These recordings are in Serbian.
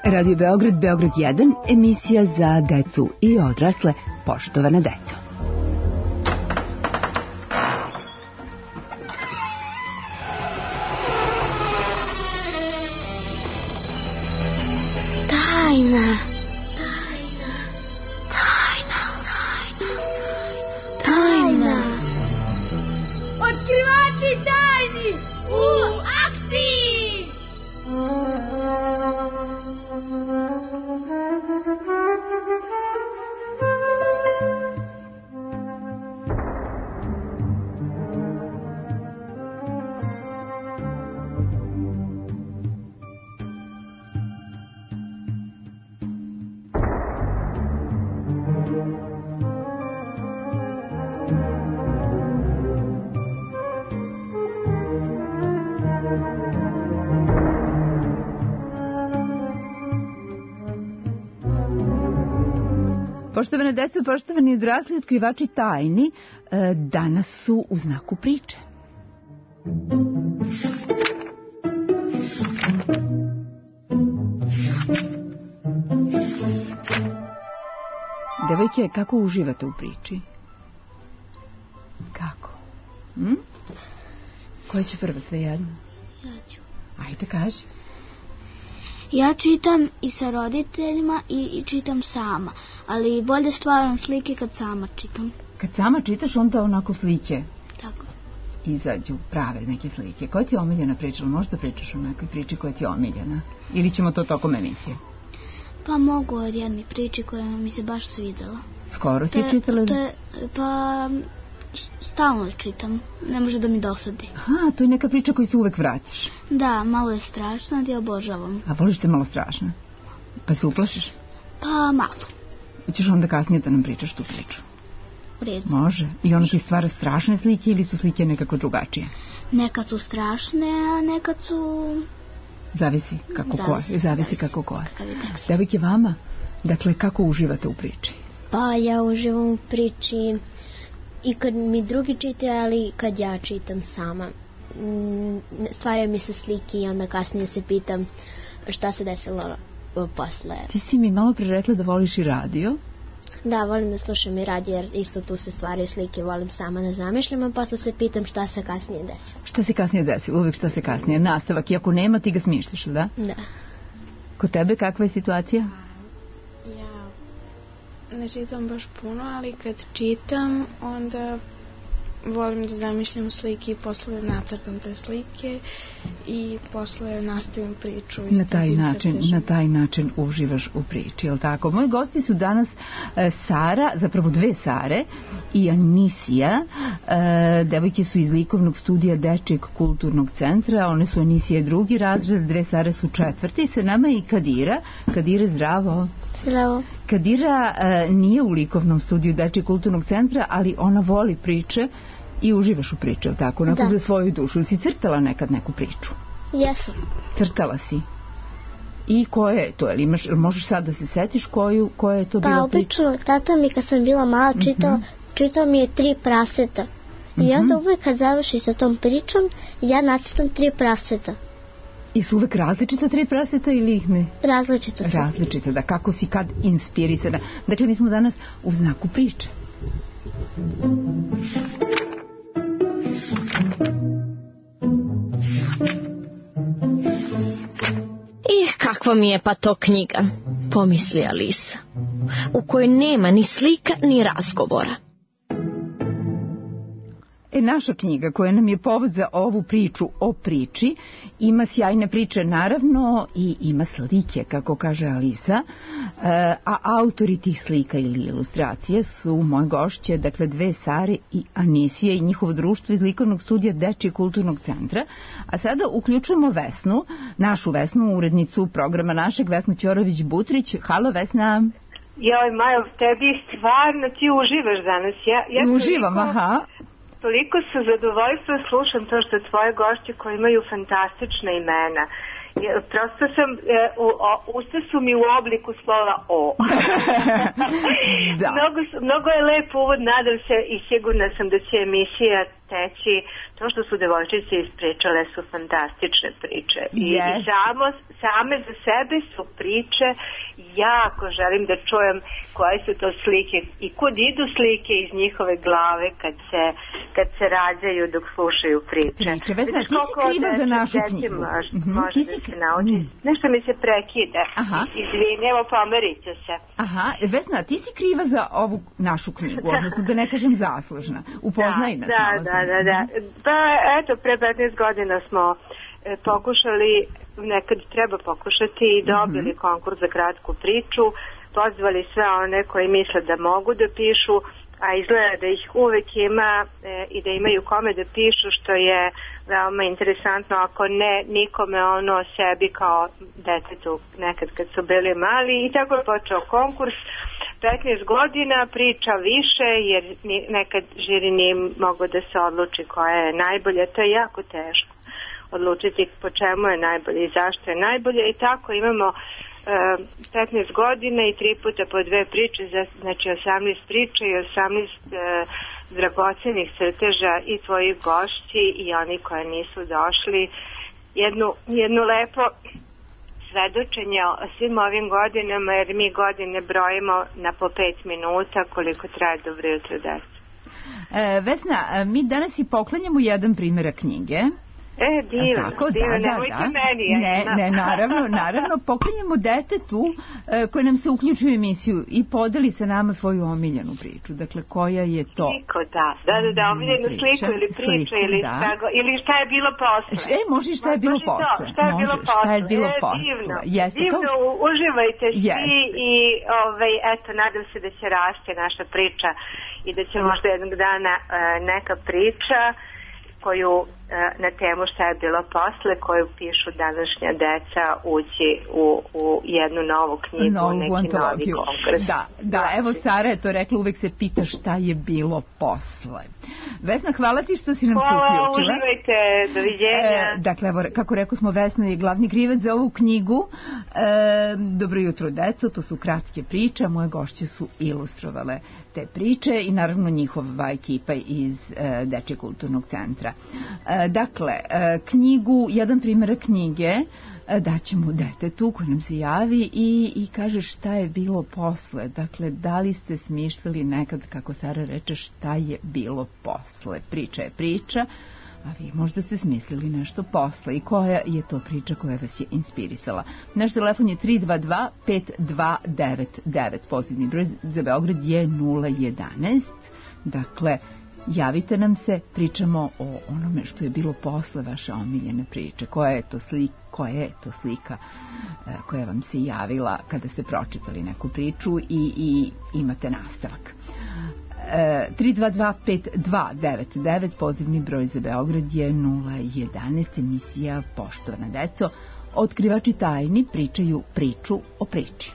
Radio Beograd, Beograd 1, emisija za decu i odrasle, poštovana deco. Tajna. Otkrivači tajni u akciji! Poštovane deco, poštovani odrasli, otkrivači tajni, danas su u znaku priče. Devojke, kako uživate u priči? Kako? Koja će prva, sve jedno? Ja ću. Ajde, kaži. Ja čitam i sa roditeljima i čitam sama, ali bolje stvaram slike kad sama čitam. Kad sama čitaš, onda onako slike Tako. izađu, prave neke slike. Koja ti je omiljena priča? Možda pričaš o nekoj priči koja ti je omiljena? Ili ćemo to tokom emisije? Pa mogu od jedne priče koja mi se baš svidjela. Skoro si čitala? Pa stalno čitam, ne može da mi dosadi. Aha, to je neka priča koju se uvek vraćaš. Da, malo je strašna, ali obožavam. A voliš te malo strašno? Pa se uplašiš? Pa malo. Hoćeš onda kasnije da nam pričaš tu priču? U redu. Može. I ona ti stvara strašne slike ili su slike nekako drugačije? Nekad su strašne, a nekad su... Zavisi kako koje. Zavisi kako koje. Devojke, vama, dakle, kako uživate u priči? Pa ja uživam u priči i kad mi drugi čitaju, ali kad ja čitam sama. Stvaraju mi se slike i onda kasnije se pitam šta se desilo posle. Ti si mi malo pre rekla da voliš i radio. Da, volim da slušam i radio jer isto tu se stvaraju slike, volim sama da zamišljam, a posle se pitam šta se kasnije desilo. Šta se kasnije desilo? Uvijek šta se kasnije. Nastavak, i ako nema ti ga smišljaš, da? Da. Kod tebe kakva je situacija? Ja ne čitam baš puno, ali kad čitam, onda volim da zamišljam slike i posle nacrtam te slike i posle nastavim priču. Na taj način uživaš u priči, je li tako? Moji gosti su danas Sara, zapravo dve Sare i Anisija. Devojke su iz likovnog studija Dečijeg kulturnog centra, one su Anisija drugi razred, dve Sare su četvrti. Sa nama je i Kadira. Kadira, zdravo. Zdravo. Kadira nije u likovnom studiju Dečijeg kulturnog centra, ali ona voli priče i uživaš u priče, tako? Onako za svoju dušu. Si crtala nekad neku priču? Jesam. Crtala si. I koja je to? Možeš sad da se setiš koja je to bila priča? Pa obično, tata mi kad sam bila mala čitao mi je 3 praseta. I onda uvek kad završi sa tom pričom, ja nacrtam 3 praseta. I su uvek različita 3 praseta ili ih ne? Različita su. Različita, da. Kako si kad inspirisana. Dakle, mi smo danas u znaku priče. Kakva mi je pa to knjiga, pomisli Alisa, u kojoj nema ni slika ni razgovora. Naša knjiga koja nam je povod za ovu priču o priči ima sjajne priče naravno i ima slike, kako kaže Alisa, a autori tih slika ili ilustracije su moje gošće, dakle dve Sare i Anisije i njihovo društvo iz likovnog studija Dečijeg kulturnog centra. A sada uključujemo Vesnu, našu Vesnu, urednicu programa našeg, Vesnu Ćorović-Butrić. Halo Vesna. Joj, Majo, tebi stvarno ti uživaš danas. Ja uživam, aha. Toliko sa zadovoljstva slušam to što tvoje gošće koji imaju fantastična imena. Prosto sam, usta su mi u obliku slova O. Da. Mnogo je lep uvod, nadam se i sigurna sam da će emisija steći. To što su devojčice ispričale su fantastične priče. I same za sebe su priče. Jako želim da čujem koje su to slike i kud idu slike iz njihove glave kad se rađaju dok slušaju priče. Vesna, ti si kriva za našu knjigu. Može da se nauči. Nešto mi se prekide. Izvini, evo pomerit ću se. Vesna, ti si kriva za ovu našu knjigu, odnosno da ne kažem zaslužna. Upoznaj nas malo. Da. Pa eto, pre 15 godina smo pokušali, nekad treba pokušati i dobili konkurs za kratku priču, pozvali sve one koji misle da mogu da pišu, a izgleda da ih uvek ima i da imaju kome da pišu, što je veoma interesantno, ako ne nikome ono sebi kao detetu nekad kad su bili mali. I tako je počeo konkurs. 15 godina, priča više, jer nekad žiri nije mogo da se odluči koja je najbolja. To je jako teško odlučiti po čemu je najbolje i zašto je najbolje. I tako imamo 15 godina i 3 puta po 2 priče, znači 18 priča i 18 dragocenih crteža i tvojih gošći i oni koji nisu došli. Jednu lepo svedočenje o svim ovim godinama, jer mi godine brojimo na po 5 minuta koliko traje Dobro jutro deca. Vesna, mi danas i poklanjamo jedan primjerak knjige. Divno, nemojte meni. Ne, naravno, poklanjamo detetu koji nam se uključi u emisiju i podeli sa nama svoju omiljenu priču. Dakle, koja je to? Da, omiljenu sliku ili priču ili šta je bilo posle. Može šta je bilo posle. Šta je bilo posle. Divno, uživajte svi i eto, nadam se da će rasti naša priča i da će možda jednog dana neka priča koju na temu šta je bilo posle, koju pišu današnja deca, ući u jednu novu knjigu, neki novi konkurs. Da, evo Sara je to rekla, uvek se pita šta je bilo posle. Vesna, hvala ti što si nam se uključila. Hvala, uživajte, doviđenja. Dakle, evo, kako rekao smo, Vesna je glavni krivac za ovu knjigu. Dobro jutro, deco, to su kratke priče, moje gošće su ilustrovale te priče i naravno njihova ekipa iz Dečijeg kulturnog centra. Dakle, knjigu, jedan primjerak knjige daćemo detetu koji nam se javi i kaže šta je bilo posle. Dakle, da li ste smišljali nekad, kako Sara reče, šta je bilo posle? Priča je priča, a vi možda ste smislili nešto posle. I koja je to priča koja vas je inspirisala? Naš telefon je 322-5299. Pozivni broj za Beograd je 011. Dakle, javite nam se, pričamo o onome što je bilo posle vaše omiljene priče. Koja je to slika koja vam se javila kada ste pročitali neku priču i imate nastavak. 322-5299, pozivni broj za Beograd je 011, emisija Poštovana deco. Otkrivači tajni pričaju priču o priči.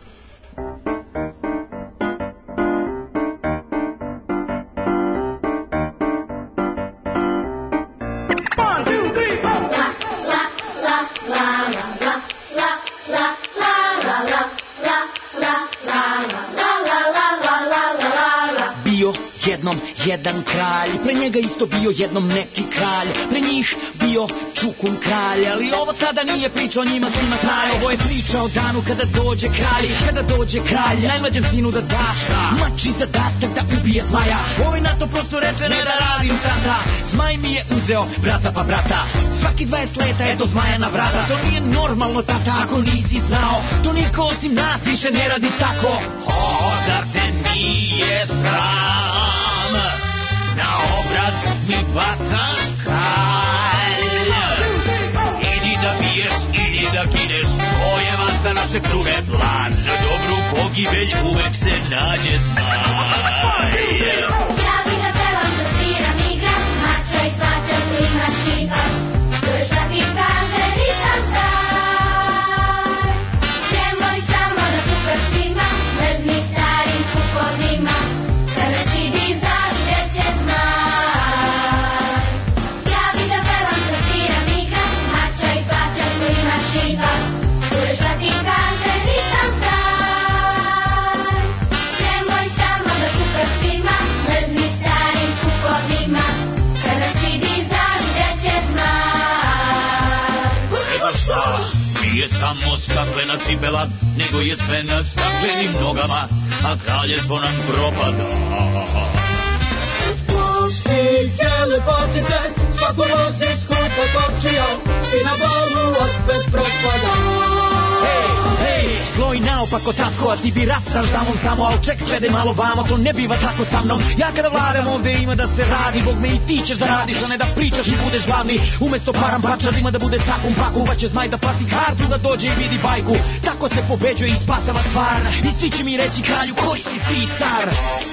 Jednom jedan kralj, pre njega isto bio jednom neki kralj, pre njih bio Čukun kralj, ali ovo sada nije priča o njima svima kralj, ovo je priča o danu kada dođe kralj, najmlađem sinu da da mači zadatak da ubije zmaja, ovaj na to prosto reče ne da radim tata, zmaj mi je uzeo brata pa brata, svaki 20 leta je do zmaja na vrata, to nije normalno tata ako nisi znao, to niko osim nas više ne radi tako, zar te nije sram, na obraz mi bacaš kalj, idi da biješ, idi da kineš, to je vasta naše kruge plan, za dobru pogibelj uvek se nađe zmaj. Ja bi da pevam, da sviram, igram, mača i pača, klima, šipak, čuješ da ti kaže ritam star, nemoj samo da kukaš svima, mrzni starim kupovima, kada vidi zavljeće zmaj. Ja bi da pevam, da sviram, igram, mača i pača, klima, šipak, čuješ da ti kaže ritam star, crvena cipela, nego je sve na staklenim nogama, a kraljevstvo nam propada. Puštike lepotice, svako vozi skupo kopčijom i na balu od sve propada. Hej, zlo i naopako tako, a ti bi rastaš damom samo, al ček svede malo vamo, to ne biva tako sa mnom. Ja kada vladam ovde ima da se radi, Bog me i ti ćeš da radiš, a ne da pričaš i budeš glavni. Umesto param pačad ima da bude takum paku, pa će zmaj da plati kartu da dođe i vidi bajku. Tako se pobeđuje i spasava stvar, i svi će mi reći kralju koji si ti car.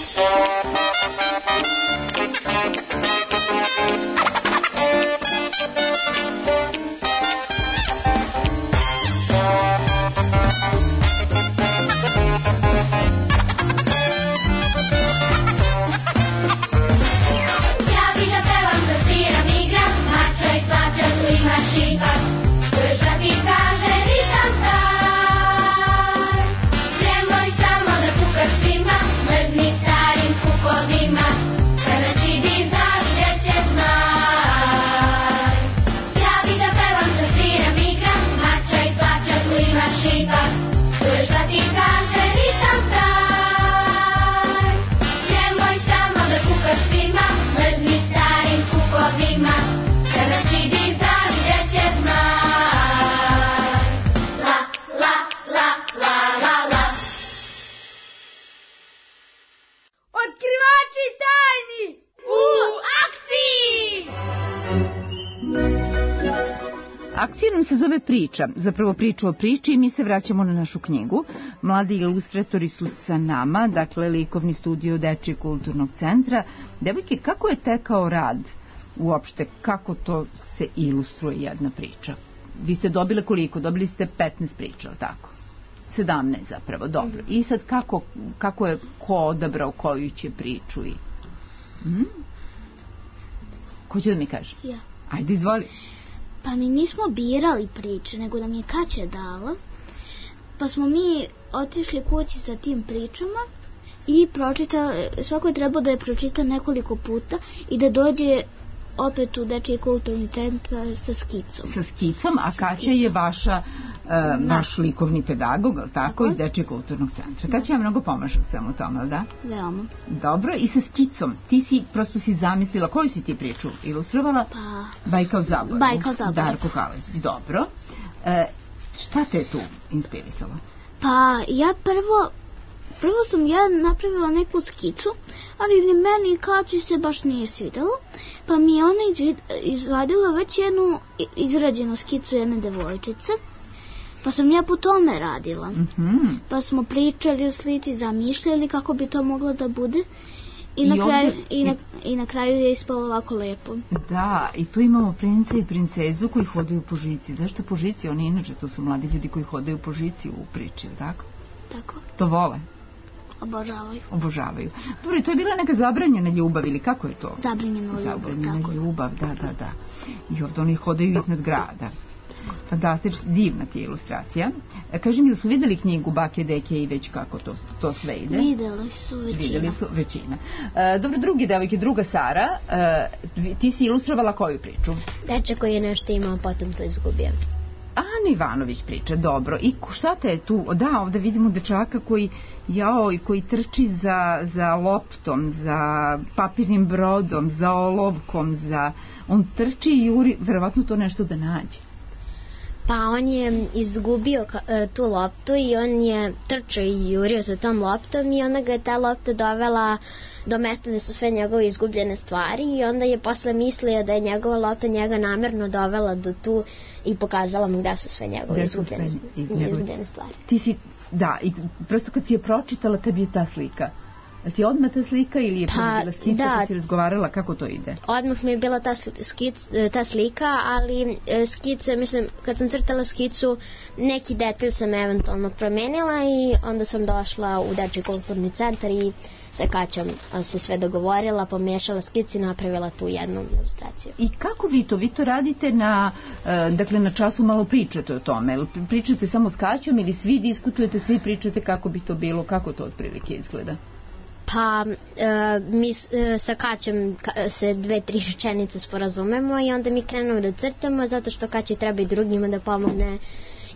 Akcija nam se zove priča, zapravo priču o priči, i mi se vraćamo na našu knjigu. Mladi ilustratori su sa nama, dakle likovni studio Dečijeg kulturnog centra. Devojke, kako je tekao rad uopšte, kako to se ilustruje jedna priča? Vi ste dobile koliko? Dobili ste 15 priča, ali tako? 17 zapravo, dobro. I sad kako je ko odabrao koju će priču? Ko će da mi kaže? Ja. Ajde, izvoli. Pa mi nismo birali priče, nego da mi je Kaća dala. Pa smo mi otišli kući sa tim pričama i svako je trebao da je pročita nekoliko puta i da dođe opet u Dečiji kulturni centar sa skicom. Sa skicom, a Kaća je vaš likovni pedagog, ali tako, iz Dečijeg kulturnog centra. Kaća je mnogo pomaže u svemu tome, ali da? Veoma. Dobro, i sa skicom. Ti si, prosto si zamislila, koju si ti priču ilustrovala? Pa... Bajka o zaboravu. Bajka o zaboravu. Darko Halezić, dobro. Šta te je tu inspirisalo? Pa ja prvo sam napravila neku skicu, ali ni meni i Kaći se baš nije svidjelo, pa mi je ona izvadila već jednu izrađenu skicu jedne devojčice, pa sam ja po tome radila. Pa smo pričali o slici, zamišljali kako bi to moglo da bude i na kraju je ispalo ovako lepo. Da, i tu imamo princa i princezu koji hodaju po žici. Zašto po žici? Oni inače, to su mladi ljudi koji hodaju po žici u priči, tako? Tako. To vole? Obožavaju. Dobro, i to je bila neka zabranjena ljubav, ili kako je to? Zabranjena ljubav, da. I ovdje oni hodaju iznad grada. Fantastična, divna ti je ilustracija. Kaži mi, ili su vidjeli knjigu Bake, deke i već kako to sve ide? Vidjeli su većina. Dobro, drugi devojke, druga Sara, ti si ilustrovala koju priču? Dečak koji je nešto imao, potom to izgubio. Ana Ivanović priča, dobro. I šta te je tu? Da, ovdje vidimo dečaka koji trči za loptom, za papirnim brodom, za olovkom, on trči i juri, verovatno to nešto da nađe. Pa on je izgubio tu loptu i on je trčao i jurio sa tom loptom i onda ga je ta lopta dovela do mesta gde su sve njegove izgubljene stvari i onda je posle mislio da je njegova lopta njega namerno dovela do tu i pokazala mu gde su sve njegove izgubljene stvari. Ti si, da, i prosto kad si je pročitala, tebi je ta slika. Ti odmah ta slika ili je bila skica kad si razgovarala, kako to ide? Odmah mi je bila ta slika, ali skice, mislim, kad sam crtala skicu, neki detalj sam eventualno promenila i onda sam došla u Dečiji kulturni centar i sa Kaćom se sve dogovorila, pomiješala skici i napravila tu jednu ilustraciju. I kako vi to radite na času, malo pričate o tome? Pričate samo s Kaćom ili svi diskutujete, svi pričate kako bi to bilo, kako to otprilike izgleda? Pa mi sa Kaćom se 2-3 rečenice sporazumemo i onda mi krenemo da crtamo zato što Kaći treba i drugima da pomogne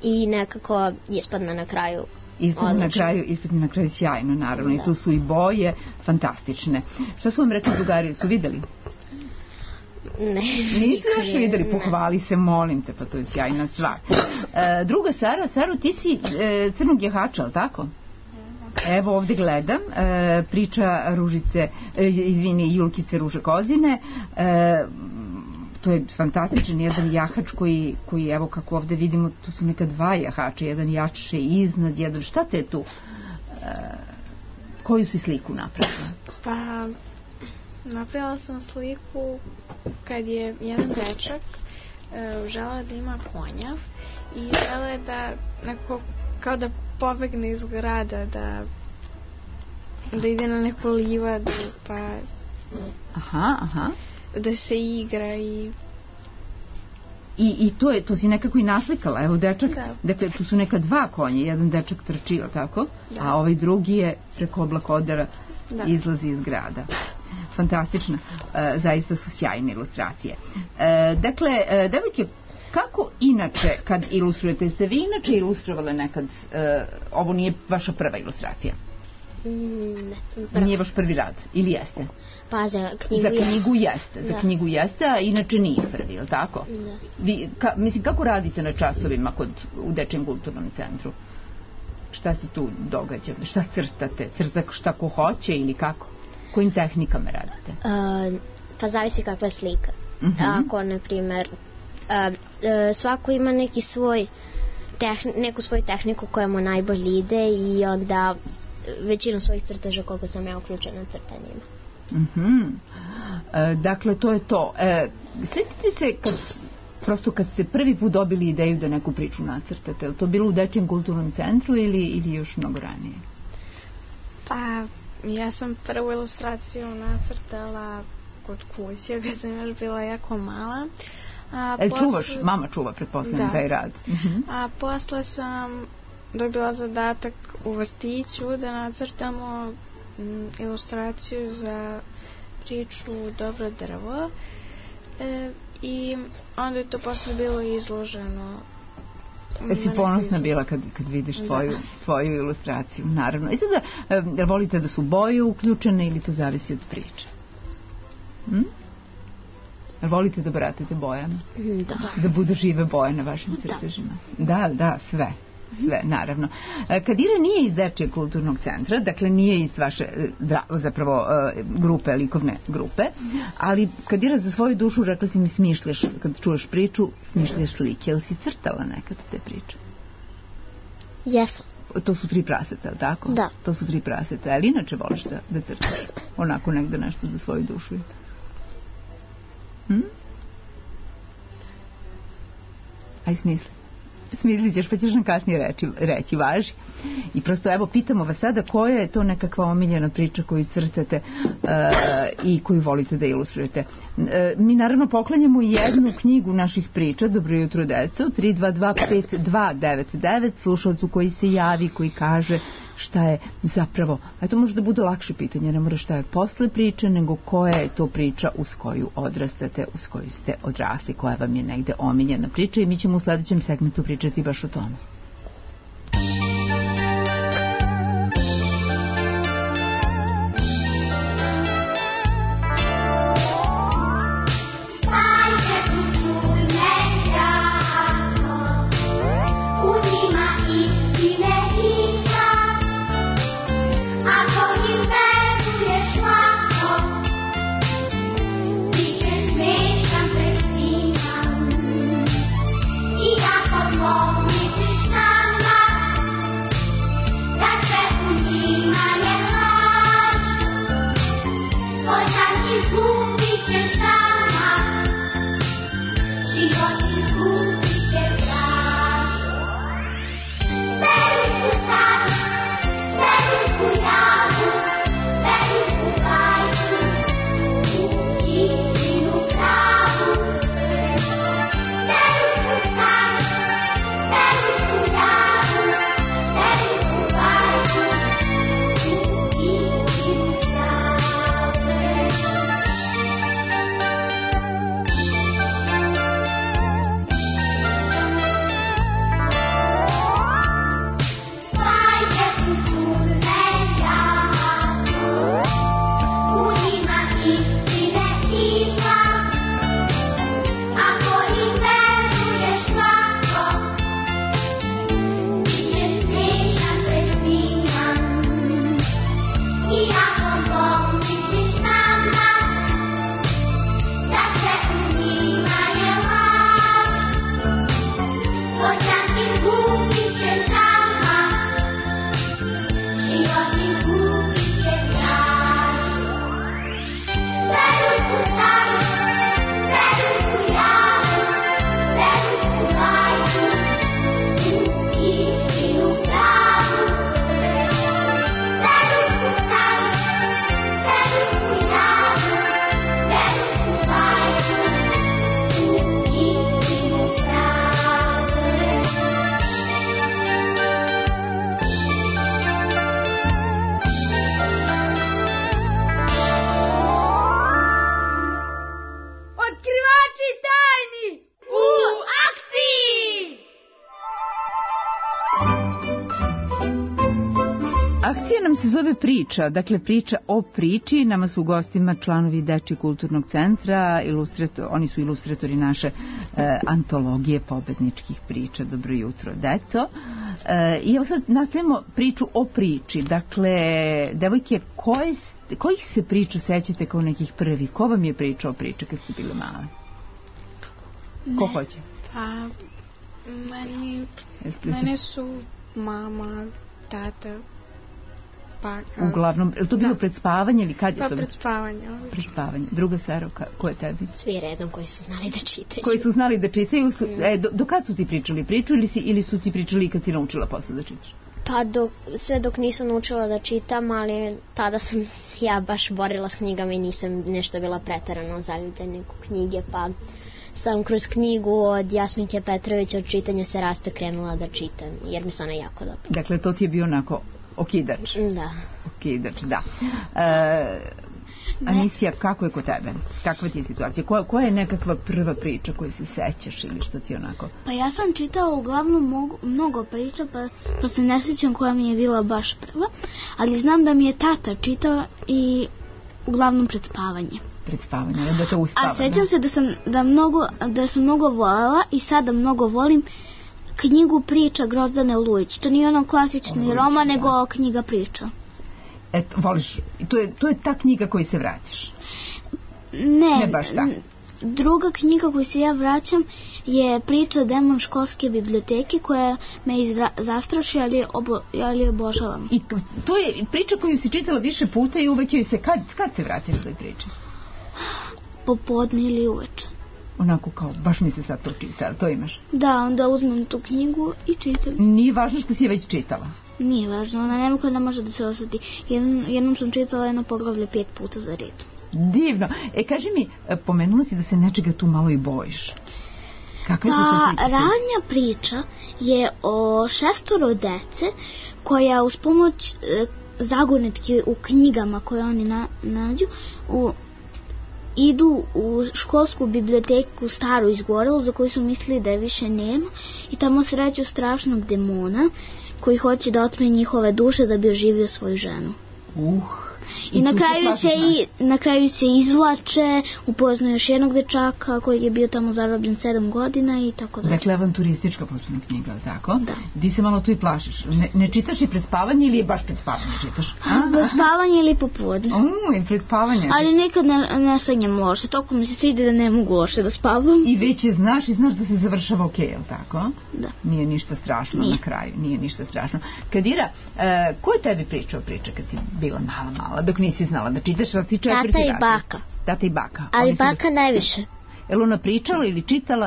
i nekako ispadne na kraju. Ispadne na kraju sjajno, naravno. Da. I tu su i boje fantastične. Šta su vam rekli drugari? Su videli? Ne. Nisi još videli? Pohvali se, molim te, pa to je sjajna stvar. Druga Saro, ti si crnog jahača, ali tako? Evo ovde gledam, priča Julkice Ruže Kozine, to je fantastičan jedan jahač koji evo kako ovde vidimo, tu su neka dva jahača, jedan jače iznad, jedan, šta te tu, koju si sliku napravila? Pa, napravila sam sliku kad je jedan dečak želeo da ima konja i želeo da nekako kao da pobegne iz grada, da ide na neku livadu, pa da se igra i to si nekako i naslikala, evo dečak, dakle tu su neka dva konja, jedan dečak trči, tako? Da. A ovaj drugi je preko oblakodara izlazi iz grada. Fantastično, zaista su sjajne ilustracije. Dakle, devojke, kako inače kad ilustrujete? Ste vi inače ilustrovale nekad, ovo nije vaša prva ilustracija? Ne. Nije vaš prvi rad, ili jeste? Pa za knjigu jeste, a inače nije prvi, je li tako? Da. Mislim, kako radite na časovima u Dečijem kulturnom centru? Šta se tu događa? Šta crtate? Šta ko hoće ili kako? Kojim tehnikama radite? Pa zavisi kakva je slika. Ako, na primjer, svako ima neku svoju tehniku koja mu najbolje ide i onda većinu svojih crteža koliko sam ja uključena crtanjima. Dakle, to je to. Sjetite se kad ste prvi put dobili ideju da neku priču nacrtate, je li to bilo u Dečijem kulturnom centru ili još mnogo ranije? Pa, ja sam prvu ilustraciju nacrtala kod kuće kad sam još bila jako mala. Čuvaš? Mama čuva, pretpostavljam, taj rad. A posle sam dobila zadatak u vrtiću da nacrtamo ilustraciju za priču Dobro drvo i onda je to posle bilo izloženo. Si ponosna bila kad vidiš tvoju ilustraciju, naravno. I sada, volite da su boje uključene ili to zavisi od priče? Volite da baratite bojama? Da budu žive boje na vašim crtežima? Da, sve, naravno. Kadira nije iz Dečijeg kulturnog centra, dakle nije iz vaše zapravo grupe, likovne grupe, ali Kadira, za svoju dušu rekla si mi smišljaš, kad čuješ priču, smišljaš slike. Jel si crtala nekad te priče? Jesam. To su 3 praseta, ali tako? Da. To su 3 praseta, ali inače voliš da crtaš onako negde nešto za svoju dušu? Aj smislit ćeš, pa ćeš nam kasnije reći, važi. I prosto evo pitamo vas sada koja je to nekakva omiljena priča koju crtate i koju volite da ilustrujete. Mi naravno poklanjamo jednu knjigu naših priča, Dobro jutro deco, 322-5299, slušalcu koji se javi, koji kaže šta je zapravo, to može da bude lakše pitanje, ne mora šta je posle priče, nego koja je to priča uz koju odrastate, uz koju ste odrasli, koja vam je negde omiljena priča, i mi ćemo u sledećem segmentu pričati baš o tome. I ako mogu misliš zove Priča, dakle priča o priči. Nama su u gostima članovi Dečijeg kulturnog centra, oni su ilustratori naše antologije pobedničkih priča. Dobro jutro, deco. I evo sad nastavimo priču o priči. Dakle, devojke, kojih se priča sećate kao nekih prvih? Ko vam je pričao o priči kad ste bile male? Ko hoće? Pa, mene su mama, tata, baka. Uglavnom, je li to bilo pred spavanje ili kad je to? Pa pred spavanje. Pred spavanje. Druga Saro, ko je tebi? Svi redom koji su znali da čitaju. Koji su znali da čitaju. Do kad su ti pričali priču ili su ti pričali kad si naučila posle da čitaš? Pa sve dok nisam naučila da čitam, ali tada sam ja baš borila s knjigama i nisam nešto bila preterano zaljubljena u knjige, pa sam kroz knjigu od Jasminke Petrović Od čitanja se raste krenula da čitam, jer mi se ona jako dobro. Dakle, to ti je bio onako okidač. Da. Okidač, da. Anisija, kako je kod tebe? Kakva ti je situacija? Koja je nekakva prva priča koju se sećaš ili što ti onako? Pa ja sam čitala uglavnom mnogo priča, pa se ne sjećam koja mi je bila baš prva, ali znam da mi je tata čitao i uglavnom pred spavanje. Pred spavanje, da te uspava. A sećam se da sam mnogo voljela i sada mnogo volim knjigu priča Grozdane Olujić. To nije ono klasični roman, nego knjiga priča. Eto, voliš, to je ta knjiga koju se vraćaš? Ne baš ta. Druga knjiga koju se ja vraćam je priča Demon školske biblioteke, koja me zastraši, ali obožavam. I to je priča koju si čitala više puta i uvek joj se, kad se vraćaš toj priči? Popodne ili uveče. Onako kao, baš mi se sad to čita, to imaš? Da, onda uzmem tu knjigu i čitam. Nije važno što si je već čitala? Nije važno, ona ne može da se osjeti. Jednom sam čitala jedno poglavlje 5 puta za redom. Divno. Kaži mi, pomenula si da se nečega tu malo i bojiš. Kakva je to priča? Ranja priča je o 6 dece koja uz pomoć zagonetke u knjigama koje oni nađu idu u školsku biblioteku staru izgorelu, za koju su mislili da je više nema, i tamo sreću strašnog demona koji hoće da otme njihove duše da bi oživio svoju ženu. I na kraju se izvlače, upoznaju još jednog dečaka koji je bio tamo zarobljen 7 godina i tako da. Dakle, avanturistička početna knjiga, tako? Da. Di se malo tu i plašiš? Ne čitaš i pred spavanje ili je baš pred spavanje čitaš? Pred spavanje ili popodne. I pred spavanje. Ali nikad ne sanjam loše, toliko mi se svidi da ne mogu loše da spavam. I već je znaš da se završava okej, jel tako? Da. Nije ništa strašno na kraju, nije ništa strašno. Kadira, ko je tebi pričao priče kad si bila mala, dok nisi znala da čitaš, ali ti 4. razred? Tata i baka. Tata i baka. Ali baka najviše. Je li ona pričala ili čitala?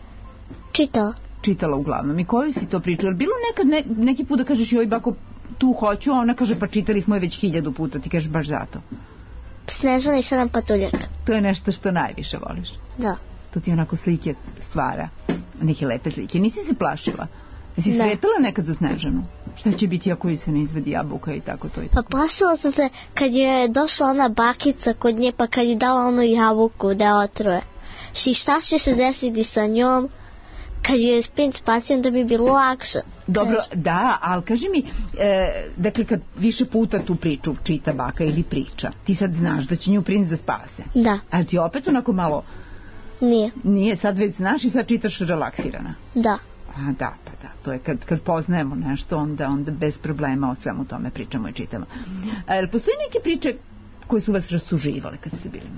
Čitala uglavnom. I koju si to pričala? Bilo nekad neki put da kažeš joj bako tu hoću, a ona kaže pa čitali smo je već 1000 puta, ti kažeš baš zato. Snežana i 7 patuljaka. To je nešto što najviše voliš? Da. To ti onako slike stvara, neke lepe slike. Nisi se plašila? Jesi sretala nekad za Snežanu? Šta će biti ako ju se ne izvadi jabuka i tako to i tako? Pa plašila sam se kad je došla ona bakica kod nje, pa kad je dala onu jabuku da otruje. I šta će se desiti sa njom kad je princ spacijem, da bi bilo lakše. Dobro, da, ali kaži mi, dakle kad više puta tu priču čita baka ili priča, ti sad znaš da će nju princ da spase. Da. Ali ti opet onako malo... Nije, sad već znaš i sad čitaš relaksirana. Da. A da, pa da, to je kad poznajemo nešto, onda bez problema o svemu tome pričamo i čitamo. Postoji neke priče koje su vas rastuživale kad ste bili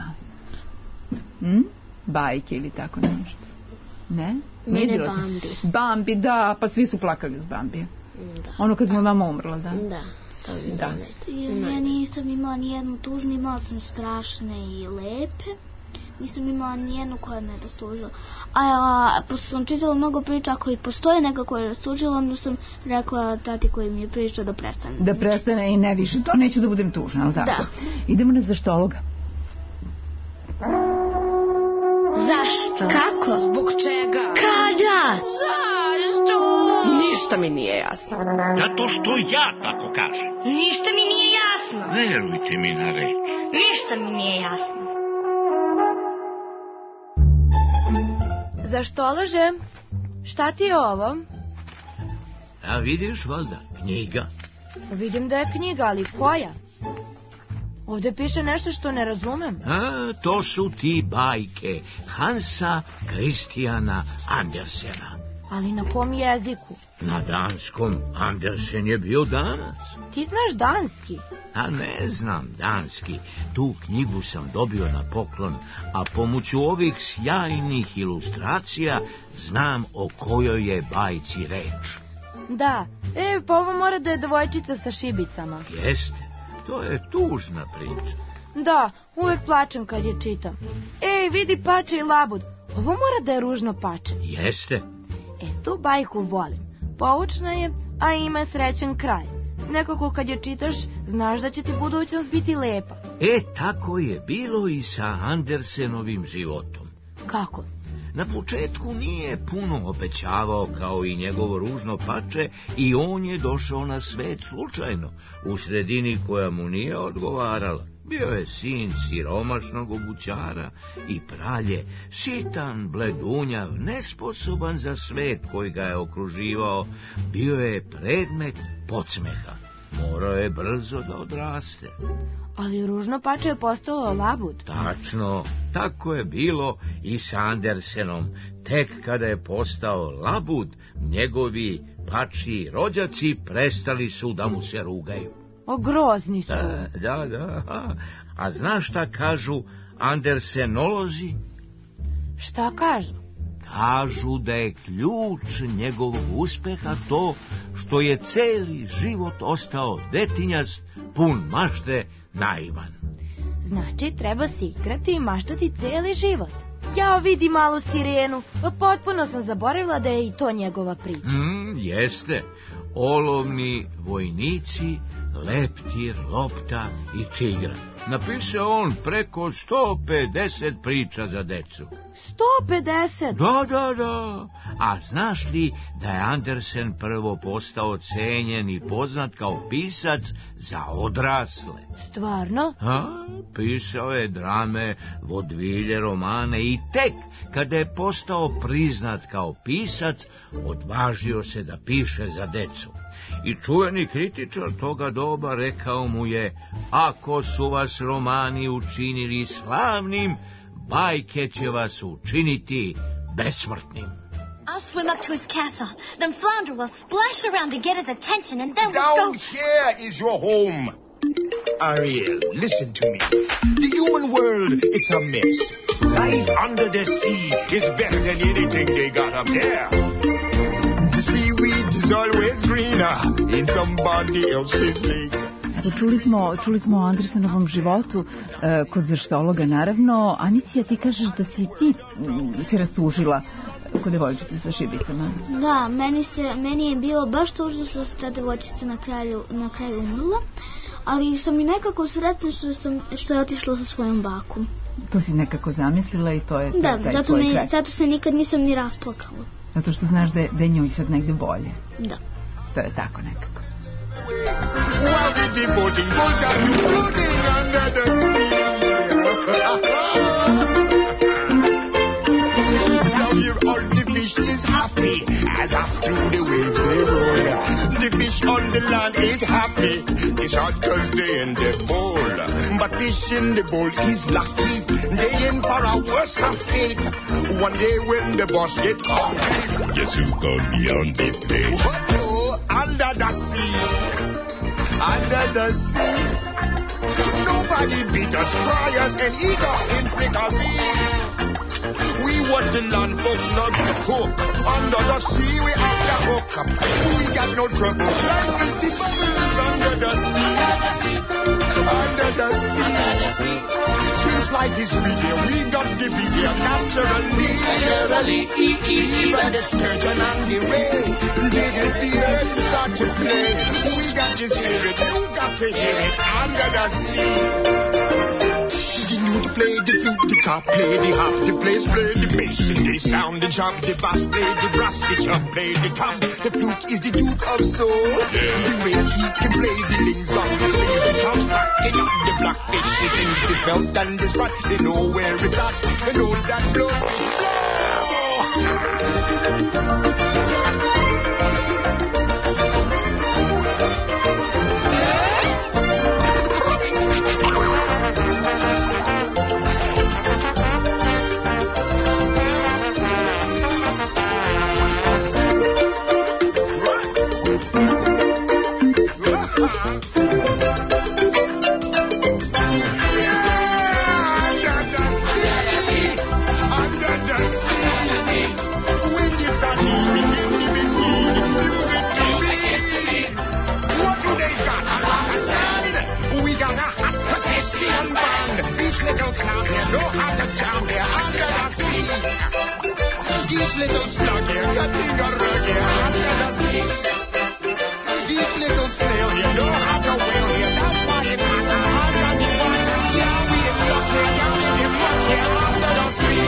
mali? Bajke ili tako nešto? Ne? Mene Bambi. Bambi, da, pa svi su plakali uz Bambija. Ono kad mu mama umrla, da? Da. Ja nisam imala nijednu tužnu, imala sam strašne i lepe. Nisam imala nijednu koja me rastužila. A pošto sam čitala mnogo priča, ako i postoje neka koja je rastužila, onda sam rekla tati koji mi je pričao da prestane. Da prestane i ne više. To neću da budem tužna, ali tako? Da. Idemo na zaštologa. Zašto? Kako? Zbog čega? Kada? Zašto? Ništa mi nije jasno. Zato što ja tako kažem. Ništa mi nije jasno. Verujte mi na reč. Ništa mi nije jasno. Zaštolože, šta ti je ovo? A vidiš, valjda, knjiga. Vidim da je knjiga, ali koja? Ovdje piše nešto što ne razumem. To su ti bajke Hansa Christiana Andersena. Ali na kom jeziku? Na danskom. Andersen je bio Danac. Ti znaš danski? A ne znam danski. Tu knjigu sam dobio na poklon, a pomoću ovih sjajnih ilustracija znam o kojoj je bajci reč. Da, pa ovo mora da je devojčica sa šibicama. Jeste, to je tužna priča. Da, uvek plačem kad je čitam. Vidi Pače i Labud, ovo mora da je ružno Pače. Jeste. Tu bajku volim. Poučna je, a ima srećan kraj. Nekako kad je čitaš, znaš da će ti budućnost biti lepa. Tako je bilo i sa Andersenovim životom. Kako? Na početku nije puno obećavao kao i njegovo ružno Pače i on je došao na svet slučajno, u sredini koja mu nije odgovarala. Bio je sin siromašnog obućara i pralje, sitan, bledunjav, nesposoban za svet koji ga je okruživao, bio je predmet podsmeha. Morao je brzo da odraste. Ali ružno Pače je postao Labud. Tačno, tako je bilo i sa Andersenom. Tek kada je postao Labud, njegovi pačji rođaci prestali su da mu se rugaju. Grozni su. Da. A znaš šta kažu Andersenolozi? Šta kažu? Kažu da je ključ njegovog uspeha to što je celi život ostao detinjast, pun mašte, naivan. Znači, treba se igrati i maštati celi život. Ja vidi malu sirenu, potpuno sam zaboravila da je i to njegova priča. Jeste, olovni vojnici, leptir, lopta i čigra. Napisao on preko 150 priča za decu. 150? Da. A znaš li da je Andersen prvo postao cenjen i poznat kao pisac za odrasle? Stvarno? Pisao je drame, vodvilje, romane i tek kada je postao priznat kao pisac, odvažio se da piše za decu. I čuveni kritičar toga doba rekao mu je: ako su vas romani učinili slavnim, bajke će vas učiniti besmrtnim. I'll swim up to his castle. Then Flounder will splash around to get his attention, and then we'll Down here is your home. Ariel, listen to me. The human world, it's a mess. Life under the sea is better than anything they got up there. The seaweed is always greener in somebody else's lake. Čuli smo o Andersenovom životu kod zaštologa, naravno. Anisija, ti kažeš da si ti se rastužila kod devojčice sa šibicama. Da, meni je bilo baš tužno što se ta devojčica na kraju umrla, ali sam i nekako sretna što je otišla sa svojom bakom. To si nekako zamislila i to je taj tvoj kraj. Zato se nikad nisam ni rasplakala. Zato što znaš da je njoj sad negde bolje. Da. To je tako nekako. While the devoting boat are floating under the sea. Now here all the fish is happy, as after the waves they roll. The fish on the land ain't happy, it's hot 'cause they in the bowl. But fish in the bowl is lucky, they in for a worse of fate. One day when the boss get hungry, guess who's gonna be on the plate? Under the sea. Under the sea, nobody beat us, fry us, and eat us in fricassee. We want the land folks not to cook. Under the sea, we have the hook. We got no trouble. Like the sea bubbles under the sea. Under the sea. Swings like this video, we got the video naturally. Even the sturgeon and the ray, they get the earth and start to play. We got to hear it, you got to hear it. Under the sea. The lute play the flute, the cop play the harp, the players play the bass, and they sound and chop, the bass play the brass, the chop play the tom. The flute is the duke of soul. The way he can play the lings on the strings, the tom backing up the blackfish, the things, the felt and the spot. They know where it's at, they know that blow. little clown here know how to jam here under the sea. Each little slug here cutting a rug here under the sea. Each little snail here know how to whale here. That's why it's hotter under the water. Yeah, we in luck here, down in the muck here under the sea.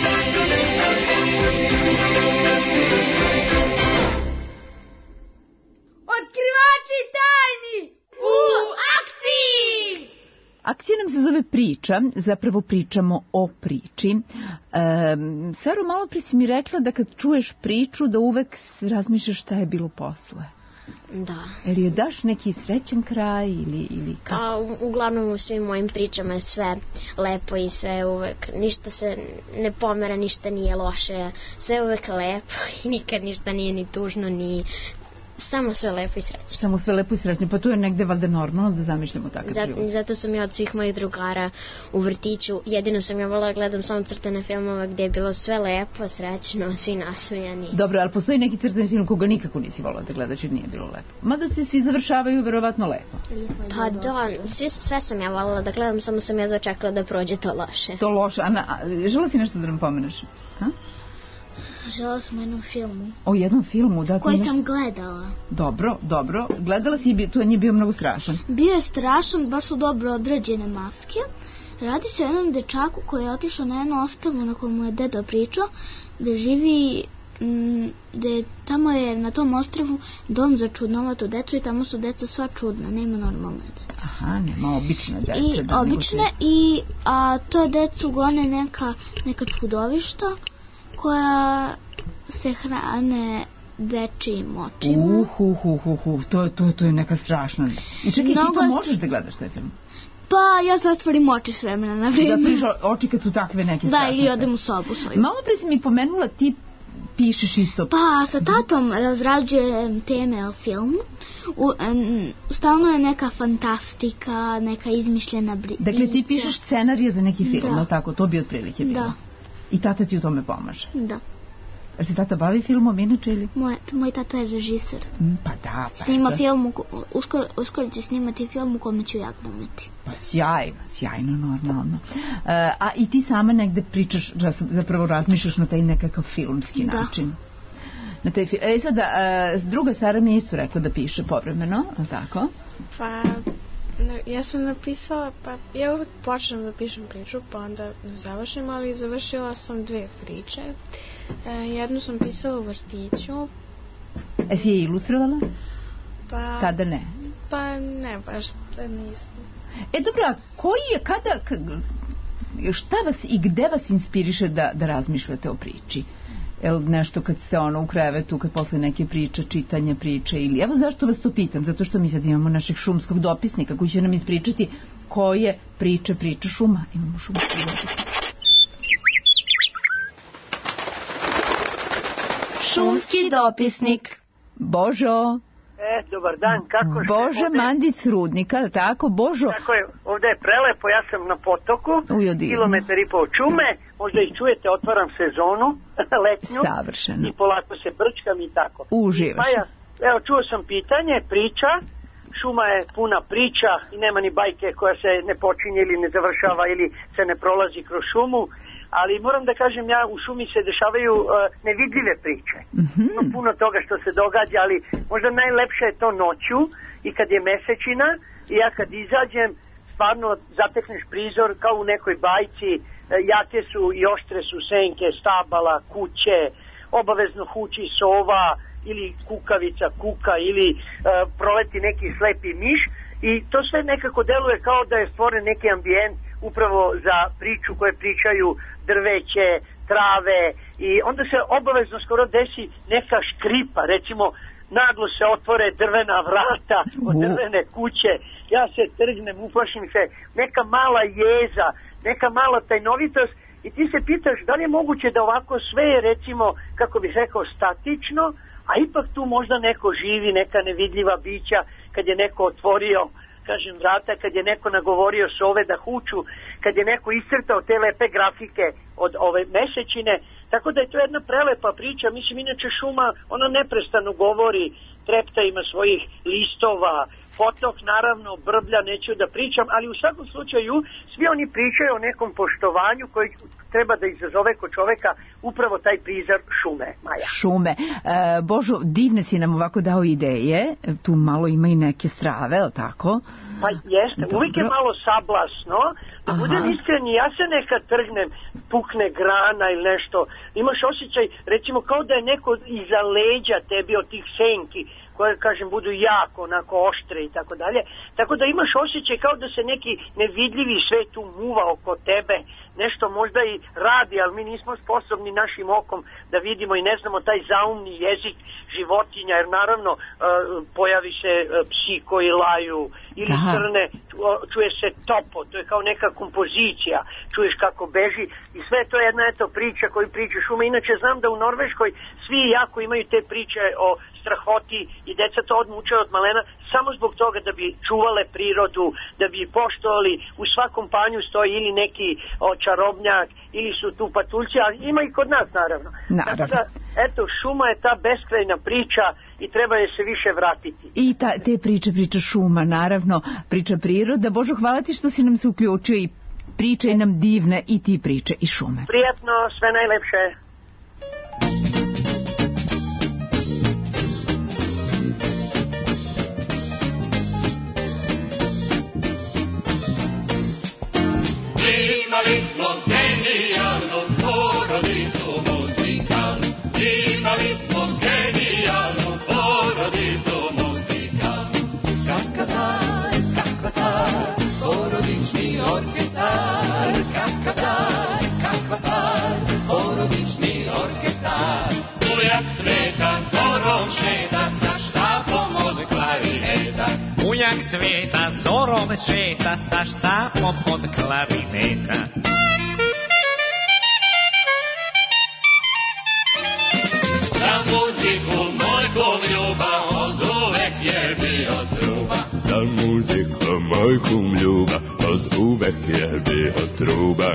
Otkrivači tajni u akciji! Akcija nam se zove priča, zapravo pričamo o priči. Saro, malo prije si mi rekla da kad čuješ priču da uvek razmišljaš šta je bilo posle. Da. Ili je daš neki srećan kraj ili kako? A uglavnom u svim mojim pričama je sve lepo i sve uvek, ništa se ne pomera, ništa nije loše, sve je uvek lepo i nikad ništa nije ni tužno, ni samo sve lepo i srećno. Samo sve lepo i srećno, pa to je negde valjda normalno da zamišljamo takav život. Zato sam ja od svih mojih drugara u vrtiću, jedino sam ja volila gledam samo crtane filmove gdje je bilo sve lepo, srećno, svi nasmejani. Dobro, ali postoji neki crtani film koga nikako nisi volila da gledaš jer nije bilo lepo. Mada se svi završavaju verovatno lepo. Pa da, sve sam ja volila da gledam, samo sam ja dočekala da prođe to loše. To loše. Ana, žela si nešto da nam pomeneš? Ha? Žela sam o jednom filmu. O jednom filmu, da. Koji sam gledala. Dobro. Gledala si i to nije bio mnogo strašan. Bio je strašan, baš su dobro odrađene maske. Radi se o jednom dečaku koji je otišao na jedno ostrvo na kojem mu je dedo pričao, da živi, tamo je na tom ostrvu dom za čudnovatu decu i tamo su deca sva čudna, nema normalne dece. Aha, nema obične dece. I obične, a to decu gone neka čudovišta koja se hrane dečijim očima. To je neka strašna. I čekaj, ti to možeš da gledaš taj film? Pa ja zatvorim oči s vremena na vrijeme. Zatvoriš oči kad su takve neke strašne. Da, ili odem u sobu svoju. Malo pre si mi pomenula, ti pišeš isto. Pa sa tatom razrađujem teme o filmu. Stalno je neka fantastika, neka izmišljena bića. Dakle, ti pišeš scenarije za neki film, da. Tako? To bi otprilike bilo. Da. I tata ti u tome pomaže? Da. Jel se tata bavi filmom inače ili? Moj tata je režiser. Pa da. Snima film, uskoro će snimati film u kome ću ja glumiti. Pa sjajno, normalno. A i ti sama negde pričaš, zapravo razmišljaš na taj nekakav filmski način. Na taj sada, druga Sara mi je isto rekla da piše povremeno, tako? Pa... Ja sam napisala, pa ja uvijek počnem da pišem priču, pa onda završim, ali završila sam 2 priče. Jednu sam pisala u vrtiću. Si je ilustrirala? Pa... Tada ne? Pa ne, baš nisam. Dobro, šta vas i gde vas inspiriše da razmišljate o priči? Nešto kad ste u krevetu, kad posle neke priče, čitanja priče ili... Evo zašto vas to pitam, zato što mi sad imamo našeg šumskog dopisnika koji će nam ispričati koje priče priča šuma. Imamo šumskog dopisnika. Šumski dopisnik. Božo. Dobar dan, kako ste? Božo Mandic Rudnika, tako? Božo? Tako je, ovdje je prelepo, ja sam na potoku, kilometar i pol šume, možda ih čujete, otvaram sezonu, letnju. Savršeno. I polako se brčkam i tako. Uživaš. Pa ja, evo, čuo sam pitanje, priča, šuma je puna priča i nema ni bajke koja se ne počinje ili ne završava ili se ne prolazi kroz šumu. Ali moram da kažem, u šumi se dešavaju nevidljive priče. No, puno toga što se događa, ali možda najlepše je to noću i kad je mesečina i ja kad izađem, stvarno zatekneš prizor kao u nekoj bajci, jake su i oštre su senke, stabala, kuće, obavezno huči sova ili kukavica kuka ili proleti neki slepi miš i to sve nekako deluje kao da je stvoren neki ambijent upravo za priču koje pričaju drveće, trave i onda se obavezno skoro desi neka škripa, recimo naglo se otvore drvena vrata od drvene kuće, ja se trgnem, uplašim se, neka mala jeza, neka mala tajnovitost i ti se pitaš da li je moguće da ovako sve je recimo, kako bih rekao, statično, a ipak tu možda neko živi, neka nevidljiva bića, kad je neko otvorio kažem vrata, kad je neko nagovorio sove da huču, kad je neko iscrtao te lepe grafike od ove mesečine, tako da je to jedna prelepa priča. Mislim, inače šuma, ona neprestano govori, trepta ima svojih listova, potok, naravno brblja, neću da pričam, ali u svakom slučaju svi oni pričaju o nekom poštovanju koji treba da izazove kod čoveka upravo taj prizor šume, Maja. Šume. Božo, divne si nam ovako dao ideje, tu malo ima i neke strave, ali tako? Pa jeste, dobro. Uvijek je malo sablasno, da budem iskren, ja se nekad trgnem, pukne grana ili nešto, imaš osjećaj, recimo kao da je neko iza leđa tebi od tih senki, koje, kažem, budu jako onako oštre i tako dalje, tako da imaš osjećaj kao da se neki nevidljivi svet tu muva oko tebe, nešto možda i radi, ali mi nismo sposobni našim okom da vidimo i ne znamo taj zaumni jezik životinja, jer naravno pojavi se psi koji laju ili crne, čuje se topo, to je kao neka kompozicija, čuješ kako beži i sve to je jedna priča koju priča šume. Inače znam da u Norveškoj svi jako imaju te priče o strahoti i deca to odmuče od malena samo zbog toga da bi čuvale prirodu, da bi poštovali, u svakom panju stoji ili neki čarobnjak ili su tu patuljci, ali ima i kod nas naravno. Tako da, eto, šuma je ta beskrajna priča i treba je se više vratiti. I te priča šuma, naravno, priča priroda. Božo, hvala ti što si nam se uključio i priče nam divne i ti priče i šume. Prijatno, sve najlepše. Imali smo genijalnu porodicu muzika, imali smo genijalnu porodicu muzika. Kakadar, kakvasar, porodični orkestar. Kakadar, kakvasar, porodični orkestar. Ujak sveta zorom šeta sa štapom od klarineta. Ujak sveta zorom šeta sa štapom od klarineta. Za muziku mojkom ljubav od uvek je bio truba. Za muziku mojkom ljubav od uvek je bio truba.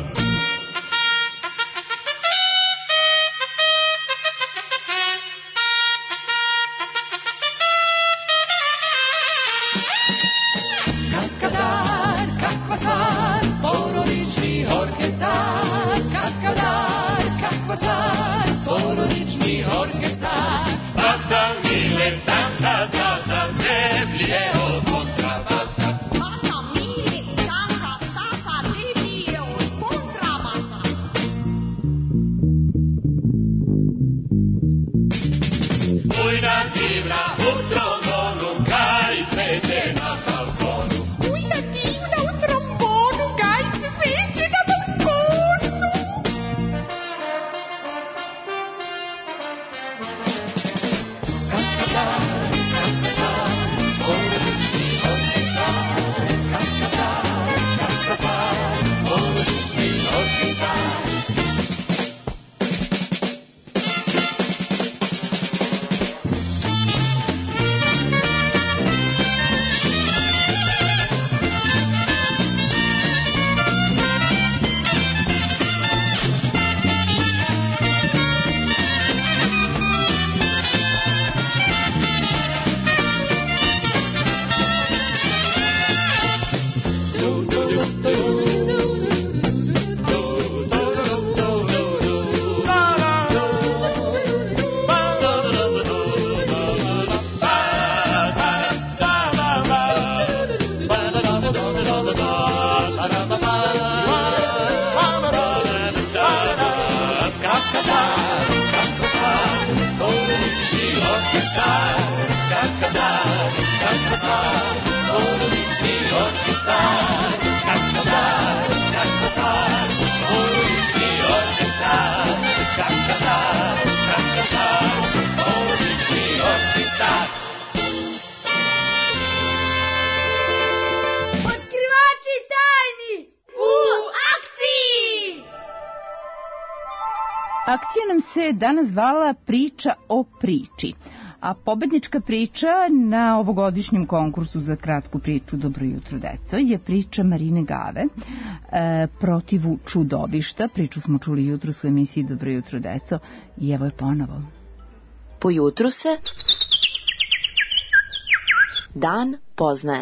Akcija nam se danas zvala Priča o priči, a pobednička priča na ovogodišnjem konkursu za kratku priču Dobro jutro deco je priča Marine Gave Protivu čudovišta. Priču smo čuli jutros u emisiji Dobro jutro deco i evo je ponovo. Po jutru se dan poznaje.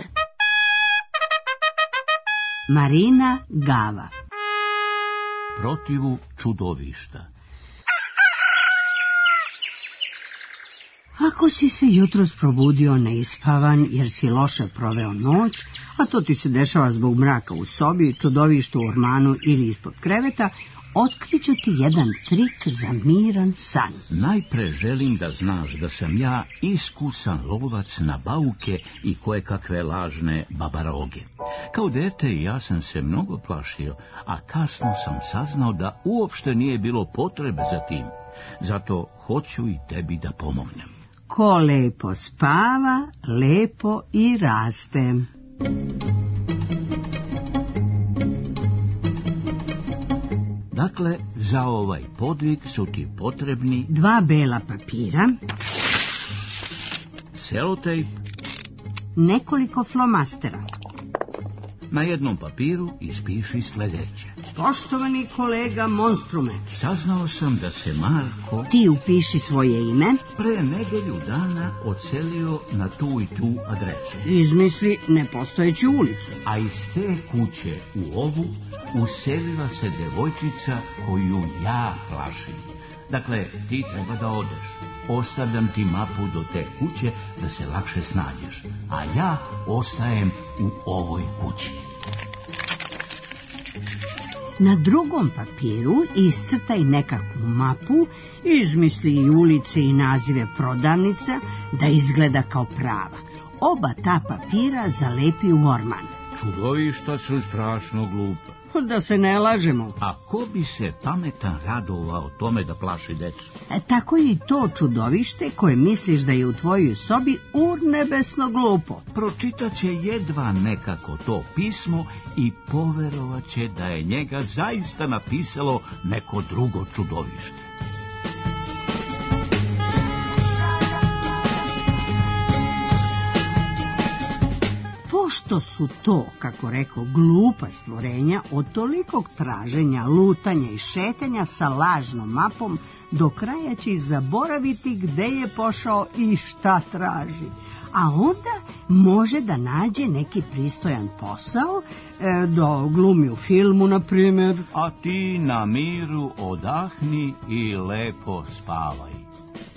Marina Gava. Protivu čudovišta. Ako si se jutros probudio neispavan jer si loše proveo noć, a to ti se dešava zbog mraka u sobi, čudovištu u ormanu ili ispod kreveta, otkriću ti jedan trik za miran san. Najpre želim da znaš da sam ja iskusan lovac na bauke i kojekakve lažne babaroge. Kao dete ja sam se mnogo plašio, a kasno sam saznao da uopšte nije bilo potrebe za tim. Zato hoću i tebi da pomognem. Ko lepo spava, lepo i raste. Dakle, za ovaj podvig su ti potrebni 2 bela papira, selotejp, nekoliko flomastera. Na jednom papiru ispiši sljedeće. Poštovani kolega Monstrume, saznao sam da se Marko, ti upiši svoje ime, pre nedelju dana odselio na tu i tu adresu. Izmisli nepostojeću ulicu. A iz te kuće u ovu uselila se devojčica koju ja plašim. Dakle, ti treba da odeš. Ostavljam ti mapu do te kuće da se lakše snađeš, a ja ostajem u ovoj kući. Na drugom papiru iscrtaj nekakvu mapu, izmisli i ulice i nazive prodavnica da izgleda kao prava. Oba ta papira zalepi u orman. Čudovišta su strašno glupa. Da se ne lažemo. A ko bi se pametan radovao tome da plaši decu? Tako je i to čudovište koje misliš da je u tvojoj sobi urnebesno glupo. Pročitaće jedva nekako to pismo i poverovaće da je njega zaista napisalo neko drugo čudovište. Pošto su to, kako rekao, glupa stvorenja, od tolikog traženja, lutanja i šetanja sa lažnom mapom, do kraja će zaboraviti gde je pošao i šta traži. A onda može da nađe neki pristojan posao, da glumi u filmu, na primjer. A ti na miru odahni i lepo spavaj.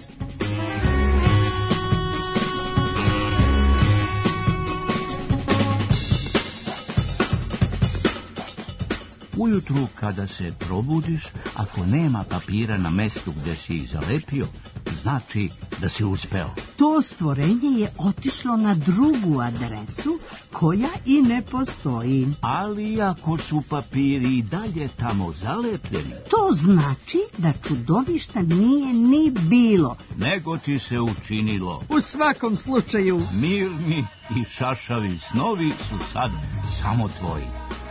Ujutru kada se probudiš, ako nema papira na mestu gde si ih zalepio, znači da si uspeo. To stvorenje je otišlo na drugu adresu koja i ne postoji. Ali ako su papiri i dalje tamo zalepljeni, to znači da čudovišta nije ni bilo. Nego ti se učinilo. U svakom slučaju. Mirni i šašavi snovi su sad samo tvoji.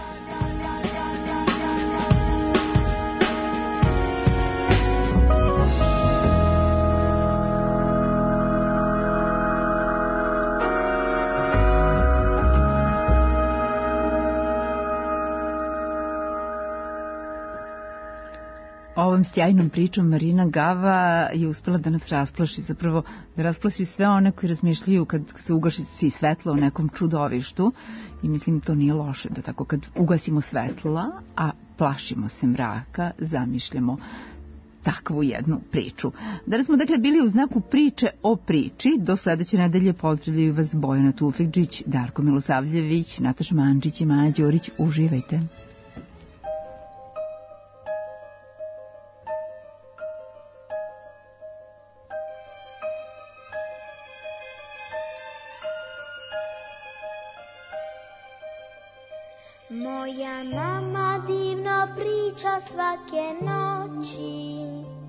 Ovom sjajnom pričom Marina Gava je uspela da nas rasplaši, zapravo da rasplaši sve one koji razmišljaju kad se ugasi svetlo u nekom čudovištu, i mislim to nije loše da tako kad ugasimo svetla, a plašimo se mraka, zamišljamo takvu jednu priču. Danas smo dakle bili u znaku priče o priči. Do sledeće nedelje pozdravljaju vas Bojana Tufekđić, Darko Milosavljević, Nataša Mančić i Maja Đurić. Uživajte. Moja mama divno priča svake noći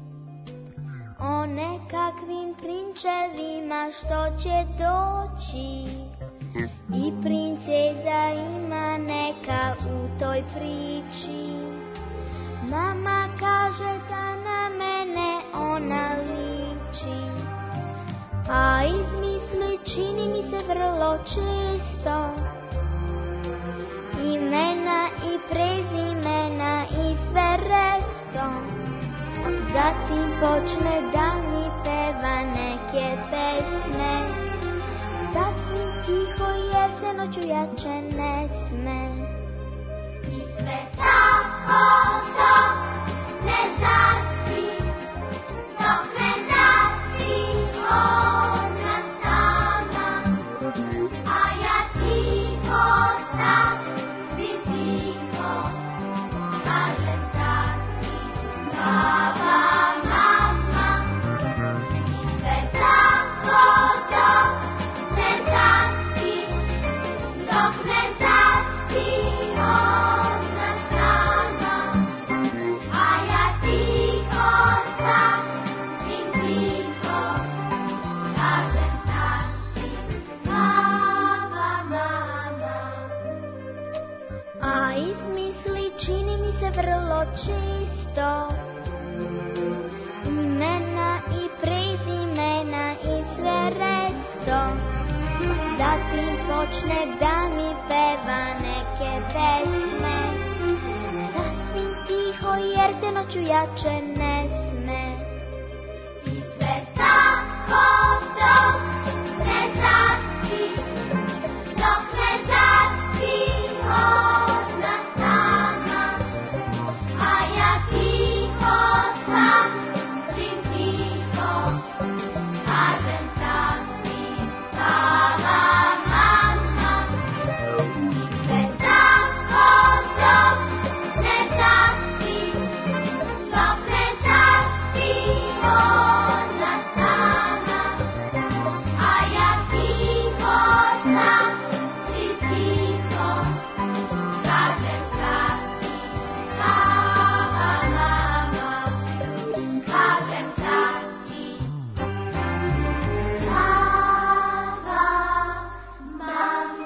o nekakvim prinčevima što će doći, i princeza ima neka u toj priči. Mama kaže da na mene ona liči, a izmisli čini mi se vrlo često imena i prezimena i sve restom. Zatim počne da mi peva neke pesme, sasvim tiho je jer se noću jače ne sme. I sve tako dok ne zaspi, dok ne zaspi ona sama, a ja tiho sam, svi tiho, kažem tati, spava mama. I sve tako dok ne zaspi, dok ne zaspi ona sama, a ja tiho sam, svim tiho, kažem tati, spava mama. A izmisli čini mi se vrlo čisto, imena i prezimena i sve resto. Zatim počne da mi peva neke pesme, sasvim tiho jer se noću jače ne sme. I sve tako dok ne zaspi, dok ne zaspi ona sama, a ja tiho sam, svim tiho, kažem tati, spava mama. I sve tako dok ne zaspi, dok ne zaspi ona sama, a ja tiho sam, svim tiho, kažem tati, spava mama. Kažem tati, spava mama.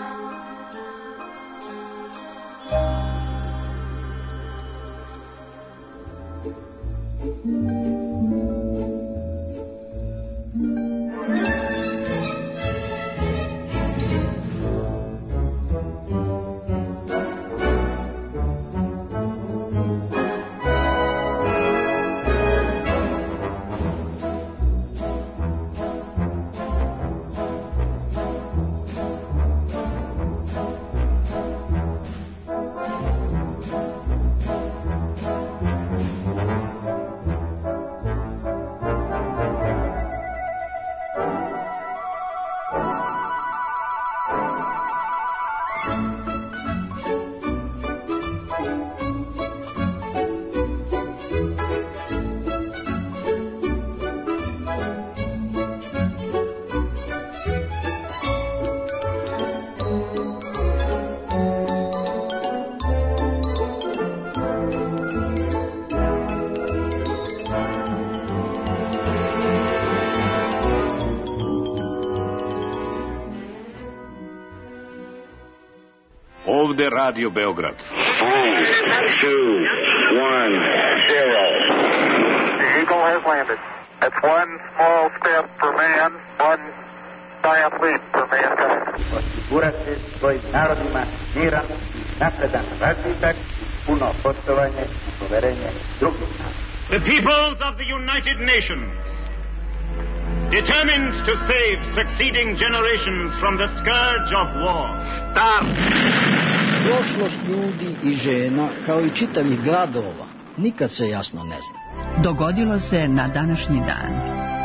Ovde Radio Beograd. 3, 2, 1, 0. The Eagle has landed. It's one small step for man, one giant leap for mankind. Osigurati svojim narodima miran i napredan razvitak, puno poštovanje i poverenje drugih naroda. The peoples of the United Nations, determined to save succeeding generations from the scourge of war. Start! Prošlost ljudi i žena, kao i čitavih gradova, nikad se jasno ne zna. Dogodilo se na današnji dan.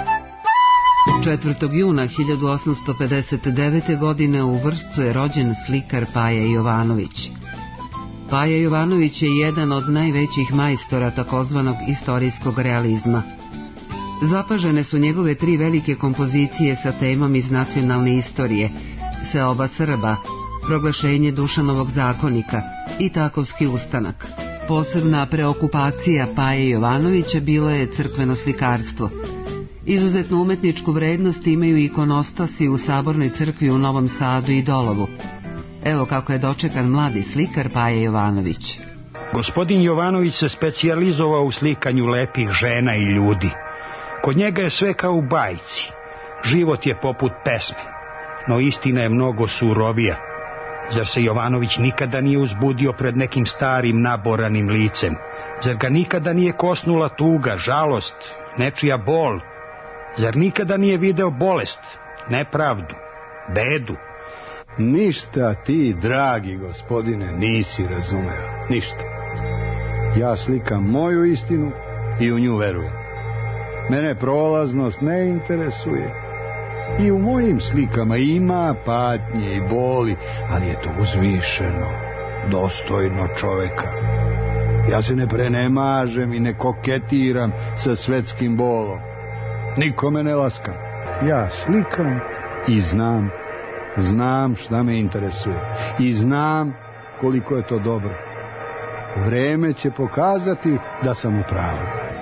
4. juna 1859. godine u Vršcu je rođen slikar Paja Jovanović. Paja Jovanović je jedan od najvećih majstora takozvanog istorijskog realizma. Zapažene su njegove 3 velike kompozicije sa temom iz nacionalne istorije: Seoba Srba, Proglašenje Dušanovog zakonika i Takovski ustanak. Posebna preokupacija Paje Jovanovića bilo je crkveno slikarstvo. Izuzetnu umetničku vrednost imaju ikonostasi u Sabornoj crkvi u Novom Sadu i Dolovu. Evo kako je dočekan mladi slikar Paja Jovanović. Gospodin Jovanović se specijalizovao u slikanju lepih žena i ljudi. Kod njega je sve kao u bajci. Život je poput pesme, no istina je mnogo surovija. Zar se Jovanović nikada nije uzbudio pred nekim starim naboranim licem? Zar ga nikada nije kosnula tuga, žalost, nečija bol? Zar nikada nije video bolest, nepravdu, bedu? Ništa ti, dragi gospodine, nisi razumeo. Ništa. Ja slikam moju istinu i u nju verujem. Mene prolaznost ne interesuje. I u mojim slikama ima patnje i boli, ali je to uzvišeno, dostojno čoveka. Ja se ne prenemažem i ne koketiram sa svetskim bolom. Nikome ne laskam. Ja slikam i znam šta me interesuje i znam koliko je to dobro. Vreme će pokazati da sam u pravu.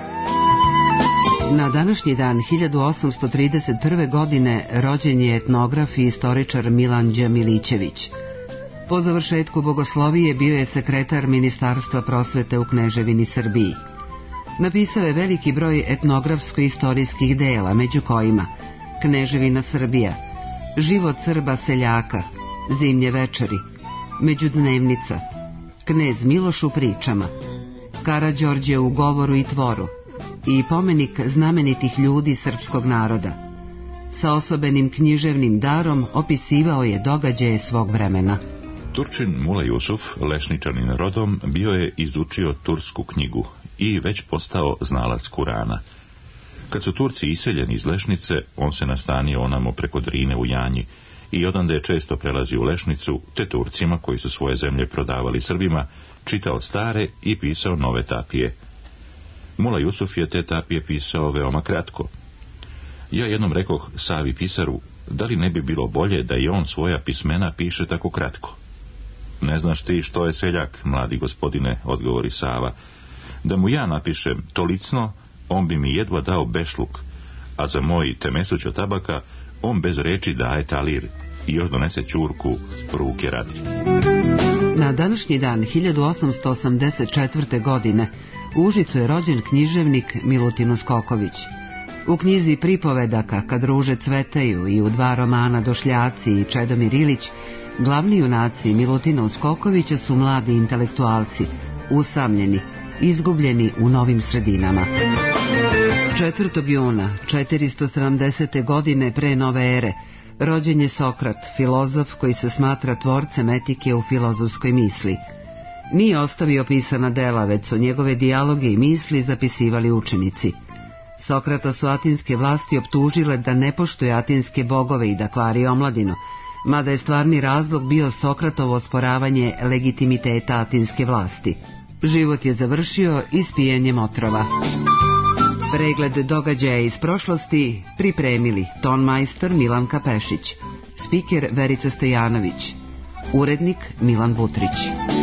Na današnji dan 1831. godine rođen je etnograf i istoričar Milan Đamilićević. Po završetku bogoslovije bio je sekretar Ministarstva prosvete u Kneževini Srbiji. Napisao je veliki broj etnografsko-istorijskih dela, među kojima Kneževina Srbija, Život Srba seljaka, Zimnje večeri, Međudnevnica, Knez Miloš u pričama, Karađorđe u govoru i tvoru i pomenik znamenitih ljudi srpskog naroda. Sa osobenim književnim darom opisivao je događaje svog vremena. Turčin Mula Jusuf, lešničanin rodom, bio je izučio tursku knjigu i već postao znalac Kurana. Kad su Turci iseljeni iz Lešnice, on se nastanio onamo preko Drine u Janji i odande je često prelazio u Lešnicu, te Turcima koji su svoje zemlje prodavali Srbima, čitao stare i pisao nove tapije. Mula Jusuf je te tapije pisao veoma kratko. Ja jednom rekoh Savi pisaru, da li ne bi bilo bolje da i on svoja pismena piše tako kratko? Ne znaš ti što je seljak, mladi gospodine, odgovori Sava. Da mu ja napišem tolicno, on bi mi jedva dao bešluk, a za moj temesućo tabaka on bez reči daje talir i još donese ćurku ruke radi. Na današnji dan 1884. godine u Užicu je rođen književnik Milutin Uskoković. U knjizi pripovedaka Kad ruže cvetaju i u 2 romana Došljaci i Čedomir Ilić, glavni junaci Milutina Uskokovića su mladi intelektualci, usamljeni, izgubljeni u novim sredinama. 4. juna 470. godine pre nove ere rođen je Sokrat, filozof koji se smatra tvorcem etike u filozofskoj misli. Nije ostavio pisana dela, već su njegove dijaloge i misli zapisivali učenici. Sokrata su atinske vlasti optužile da ne poštuje atinske bogove i da kvari omladinu, mada je stvarni razlog bio Sokratovo osporavanje legitimiteta atinske vlasti. Život je završio ispijanjem otrova. Pregled događaja iz prošlosti pripremili tonmajstor Milan Kapešić, spiker Verica Stojanović, urednik Milan Butrić.